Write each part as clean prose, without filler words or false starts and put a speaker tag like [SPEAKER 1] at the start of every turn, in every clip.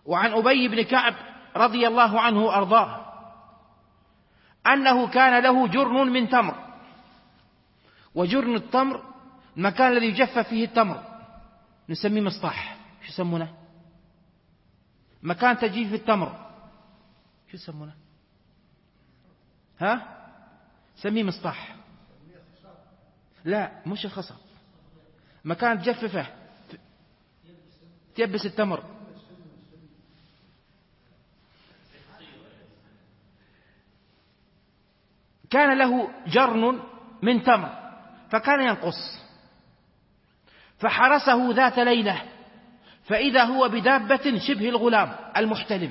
[SPEAKER 1] وعن أبي بن كعب رضي الله عنه وأرضاه أنه كان له جرن من تمر، وجرن التمر المكان الذي يجف فيه التمر نسميه مسطاح. شو يسمونه؟ مكان تجيف التمر شو يسمونه؟ سميه مسطاح. لا مش الخصب، مكان تجففه تيبس التمر. كان له جرن من تمر فكان ينقص، فحرسه ذات ليلة فإذا هو بدابة شبه الغلام المحتلم،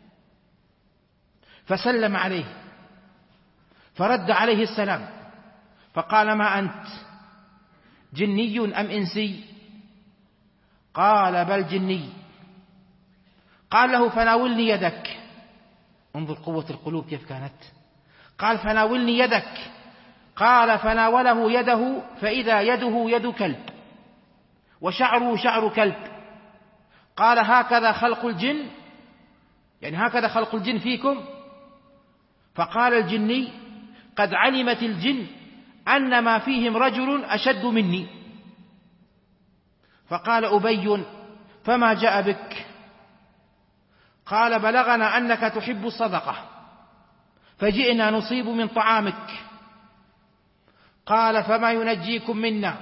[SPEAKER 1] فسلم عليه فرد عليه السلام فقال: ما أنت جني أم إنسي؟ قال: بل جني. قال له: فناولني يدك. انظر قوة القلوب كيف كانت. قال: فناولني يدك. قال: فناوله يده فإذا يده يد كلب وشعره شعر كلب. قال: هكذا خلق الجن، يعني هكذا خلق الجن فيكم؟ فقال الجني: قد علمت الجن أن ما فيهم رجل أشد مني. فقال أبي: فما جاء بك؟ قال: بلغنا أنك تحب الصدقة فجئنا نصيب من طعامك. قال: فما ينجيكم منا؟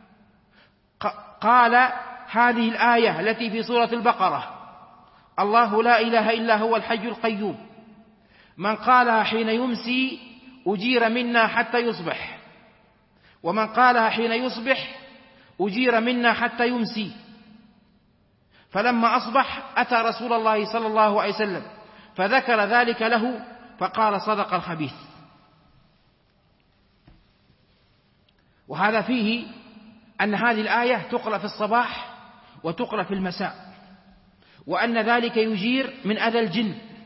[SPEAKER 1] قال: هذه الآية التي في سورة البقرة: الله لا إله إلا هو الحي القيوم، من قالها حين يمسي أجير منا حتى يصبح، ومن قالها حين يصبح أجير منا حتى يمسي. فلما أصبح أتى رسول الله صلى الله عليه وسلم فذكر ذلك له فقال: صدق الخبيث. وهذا فيه أن هذه الآية تقرأ في الصباح وتقرأ في المساء، وأن ذلك يجير من أذى الجن